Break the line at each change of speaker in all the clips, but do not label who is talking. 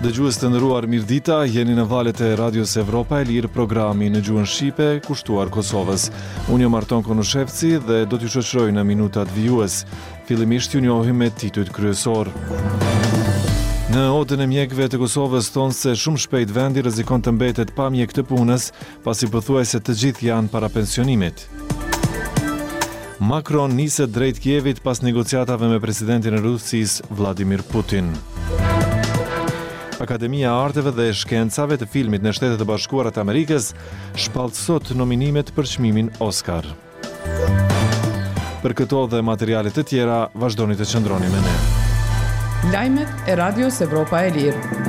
Dëgjues të nderuar, mirëdita, jeni në valët e Radios Evropa e Lirë, programi në gjuhën shqipe kushtuar Kosovës. Unë jam Arton Konushevci dhe do t'ju shoqëroj në minutat vijues. Fillimisht ju njohim me titujt kryesor. Në Odën e mjekëve të Kosovës thonë se shumë shpejt vendi rrezikon të mbetet pa mjek të punës, pasi pothuajse të gjithë janë para pensionimit. Macron niset drejt Kievit pas negociatave me presidentin e Rusisë Vladimir Putin. Akademia e Arteve dhe Shkencave të Filmit në Shtetet e Bashkuara të Amerikës shpall sot nominimet për çmimin Oscar. Për këto dhe materialet të tjera, vazhdoni të qëndroni me ne.
Lajmet e Radios Evropa e Lirë.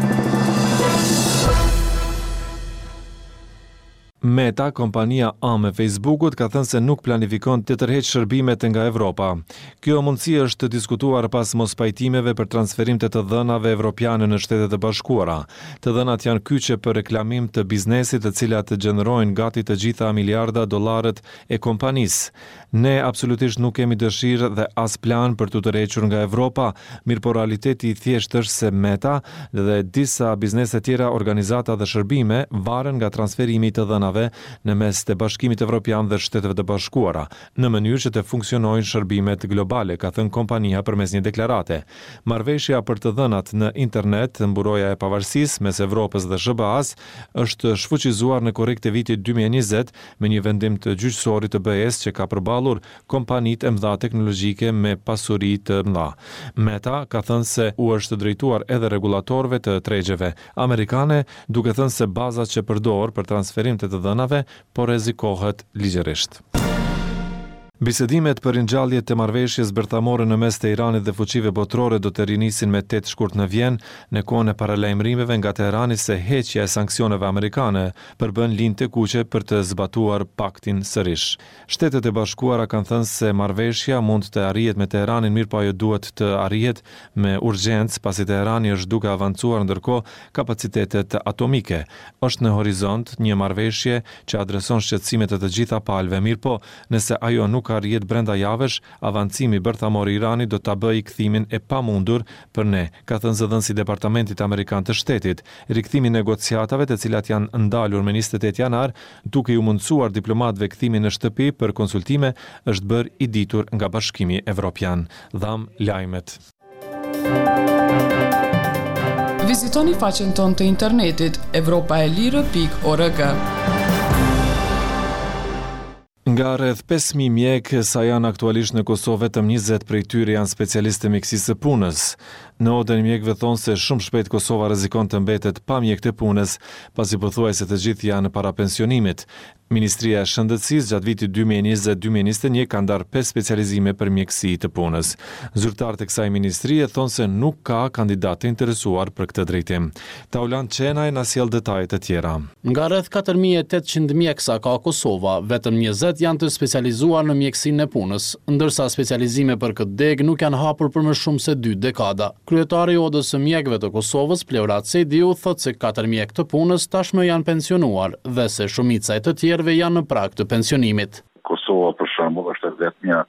Meta, kompania ame Facebookut, ka thënë se nuk planifikon të tërheqë shërbimet nga Evropa. Kjo mundësi është diskutuar pas mos pajtimeve për transferim të dhënave evropiane në Shtetet e Bashkuara. Të dhënat janë kyçe për reklamim të biznesit, të cilat gjenerojnë gati të gjitha miliarda dollarët e kompanisë. Ne absolutisht nuk kemi dëshirë dhe as plan për të tërhequr nga Evropa, mirë po realiteti i thjeshtë është se Meta dhe disa biznese tjera, organizata dhe shërbime varen nga transferimi të dhënave në mes të Bashkimit Evropian dhe Shteteve të Bashkuara, në mënyrë që të funksionojnë shërbimet globale, ka thënë kompania përmes një deklarate. Marrëveshja për të dhënat në internet, mburoja e pavarësisë mes Evropës dhe SBA-s, është shfuqizuar në korrik të vitit 2020 me një vendim të gjyqësorit të BE-s që ka përballur kompanitë e mëdha teknologjike me pasuri të mëdha. Meta ka thënë se u është drejtuar edhe regulatorëve të tregjeve amerikane, duke thënë se bazat që përdor për transferim të dhënave, por rrezikohet ligjërisht. Bisedimet për ringjalljet të marrëveshjes bërthamore në mes të Iranit dhe fuqive botërore do të rinisin me 8 shkurt në Vjenë, në kohën e paralajmërimeve nga Teherani se heqja e sanksioneve amerikane përbën linjë të kuqe për të zbatuar paktin sërish. Shtetet e Bashkuara kanë thënë se marrëveshja mund të arrihet me Teheranin, mirë po ajo duhet të arrihet me urgjencë, pasi Teherani është duke avancuar ndërkohë kapacitetet atomike. Është në horizont një marrëveshje që adreson shqetësimet e të gjitha palëve, mirë po nëse ajo nuk arrihet brenda javësh, avancimi bërthamor i Iranit do ta bëjë kthimin e pamundur për ne, ka thënë zëdhënësi i Departamentit Amerikan të Shtetit. Rikthimi i negociatave, të cilat janë ndalur me 28 janar, duke u mundsuar diplomatëve kthimin në shtëpi për konsultime, është bërë i ditur nga Bashkimi Evropian. Dham lajmet.
Vizitoni faqen tonë të internetit evropaelire.org.
Nga rreth 5.000 mjekë sa janë aktualisht në Kosovë, vetëm 20 prej tyre janë specialistë të mjekësisë së punës. Në Odën e mjekëve thonë se shumë shpejt Kosova rrezikon të mbetet pa mjek të punës, pasi pothuajse të gjithë janë para pensionimit. Ministria e Shëndetësisë gjatë vitit 2020-2021 ka ndarë 5 specializime për mjekësi të punës. Zyrtarët e kësaj ministrie thonë se nuk ka kandidat të interesuar për këtë drejtim. Taulan Qenaj na sjell detajet e tjera.
Nga rreth 4.800 mjekësa ka Kosova, vetëm 20 janë të specializuar në mjekësinë e punës, ndërsa specializime për këtë degë nuk janë hapur për më shumë se 2 dekada. Kryetari i Odës së mjekëve të Kosovës, Pleurat Sejdiu, thotë se 4 mjekë të punës tashmë janë pensionuar dhe se shumica e të tjerëve janë në prag të pensionimit.
Kosova për shembull është vetmja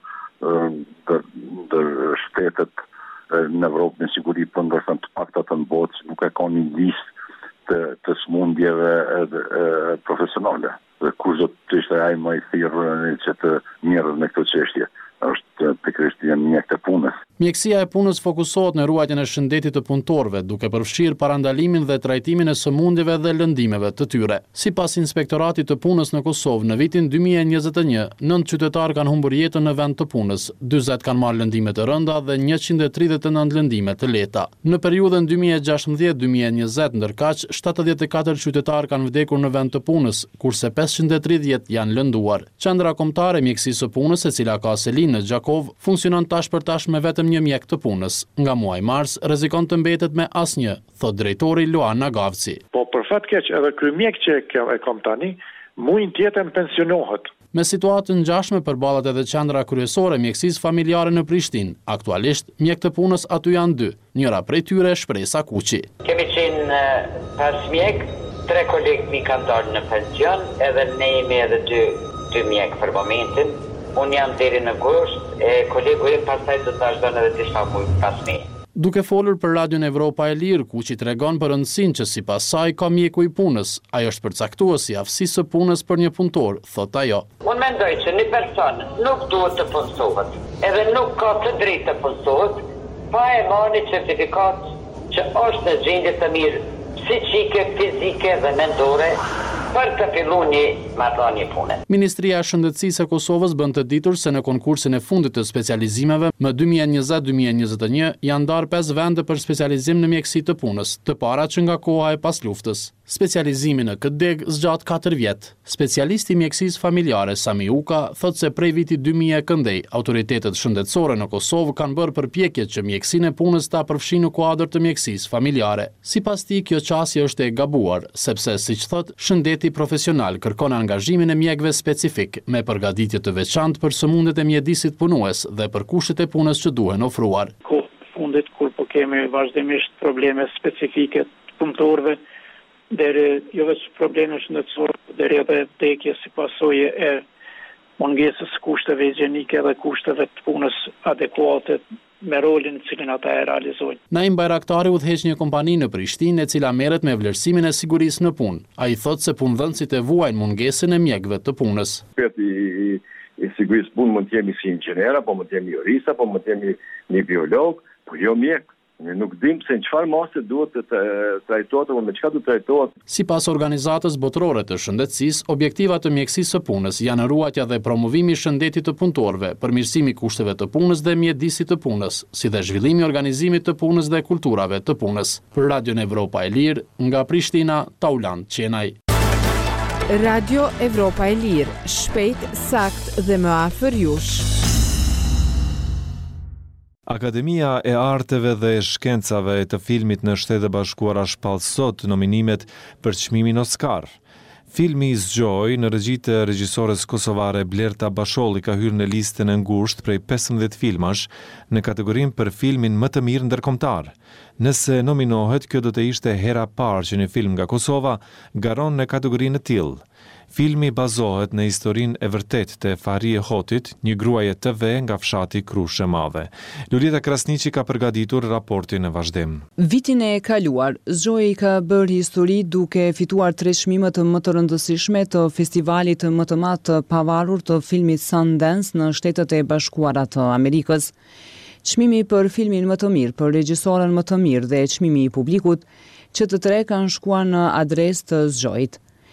ndër shtetet në Evropë me siguri për ndoshta të pakta të botë nuk e ka një listë të smundjeve profesionale. Dhe kush do të ishte ai më i thirrur që të merret me këtë çështje? Është pikërisht janë mjek të punës.
Mjekësia e punës fokusohet në ruajtjen e shëndetit të punëtorëve, duke përfshirë parandalimin dhe trajtimin e sëmundjeve dhe lëndimeve të tyre. Sipas Inspektoratit të Punës në Kosovë, në vitin 2021, 9 qytetarë kanë humbur jetën në vend të punës, 40 kanë marrë lëndime të rënda dhe 139 lëndime të lehta. Në periudhën 2016-2020, ndërkaq 74 qytetarë kanë vdekur në vend të punës, kurse 530 janë lënduar. Qendra Kombëtare e Mjekësisë së Punës, e cila ka selinë në Gjakov, funksionon tash për tash me vetëm një mjek të punës. Nga muaji mars rrezikon të mbetet me asnjë, thot drejtori Luana Gavci.
Po për fat keq edhe ky mjek që e kam tani, muin tjetër pensionohet.
Me situatën ngjashme përballet edhe qendra kryesore e mjekësisë familjare në Prishtinë. Aktualisht mjek të punës aty janë 2. Njëra prej tyre Shpresa Kuqi.
Kemi qenë 5 mjek, 3 kolegë mi kanë dalë në pension, edhe ne jemi edhe 2 mjek për momentin. Unë jam deri në gusht, kolegu im pastaj do të vazhdon edhe disa muaj pas me.
Duke folur për Radion Evropa e Lirë, Kuqi tregon për rëndësinë që sipas saj ka mjeku i punës. Ai është përcaktuesi i aftësisë së punës për një punëtor, thot ajo.
Unë mendoj që një person nuk duhet të punësohet, edhe nuk ka të drejtë të punësohet, pa e marrë një certifikat që është në gjendje të mirë psiqike, fizike dhe mendore për të fillu një marrëdhënie pune.
Ministria e Shëndetësisë e Kosovës bën të ditur se në konkursin e fundit të specializimeve më 2020-2021 janë ndarë 5 vende për specializim në mjekësi të punës, të parat që nga koha e pas luftës. Specializimi në këtë deg zgjat 4 vjet. Specialisti i mjekësisë familjare Sami Uka thot se prej vitit 2000 e këndej, autoritetet shëndetësore në Kosovë kanë bërë përpjekje që mjekësinë e punës ta përfshinë në kuadër të mjekësisë familjare. Sipas tij, kjo qasje është e gabuar, sepse siç thot, shëndeti profesional kërkon angazhimin e mjekëve specifik me përgatitje të veçantë për sëmundjet e mjedisit punues dhe për kushtet e punës që duhen ofruar.
Fundit kur po kemi vazhdimisht probleme specifike të punëtorëve, deri jo vetëm probleme shëndetësore, deri edhe vdekje si pasojë e mungesës kushteve higjienike dhe kushteve të punës adekuate me rolin në cilin ata e realizojnë.
Naim Bajraktari udhëheq një kompani në Prishtinë e cila merret me vlerësimin e sigurisë në punë. Ai thotë se punëdhënësit e vuajnë mungesën e mjekëve të punës.
I sigurisë punë mund të jemi si inxhinier, apo mund të jemi jurist, apo mund të jemi një biolog, po jo mjek. Ne nuk dim se në çfarë mase duhet të trajtohet apo me çka duhet trajtohet.
Sipas organizatës botërore të shëndetësisë, objektivat të mjekësisë së punës janë ruajtja dhe promovimi i shëndetit të punëtorëve, përmirësimi i kushteve të punës dhe mjedisit të punës, si dhe zhvillimi i organizimit të punës dhe kulturave të punës. Për Radion Evropa e Lirë, nga Prishtina, Tauland Qenaj.
Radio Evropa e Lirë, shpejt, sakt dhe më afër jush.
Akademia e Arteve dhe Shkencave të filmit në Shtetet e Bashkuara shpall sot nominimet për çmimin Oscar. Filmi Zgjoj në regji të regjisores kosovare Blerta Basholli ka hyrë në listën e ngushtë prej 15 filmash në kategorinë për filmin më të mirë ndërkombëtar. Nëse nominohet, kjo do të ishte hera parë që një film nga Kosova garon në kategorinë e tillë. Filmi bazohet në historinë e vërtetë të Farie Hotit, një gruaje TV nga fshati Krushë e Madhe. Lulita Krasniqi ka përgatitur raportin në vazhdim.
Vitin e kaluar, Zgjoj ka bërë histori duke fituar 3 çmime të më të rëndësishme të festivalit më të madh të pavarur të filmit Sundance në Shtetet e Bashkuara të Amerikës. Çmimi për filmin më të mirë, për regjisoren më të mirë dhe çmimi i publikut, që të tre kanë shkuar në adresë të Zgjojit.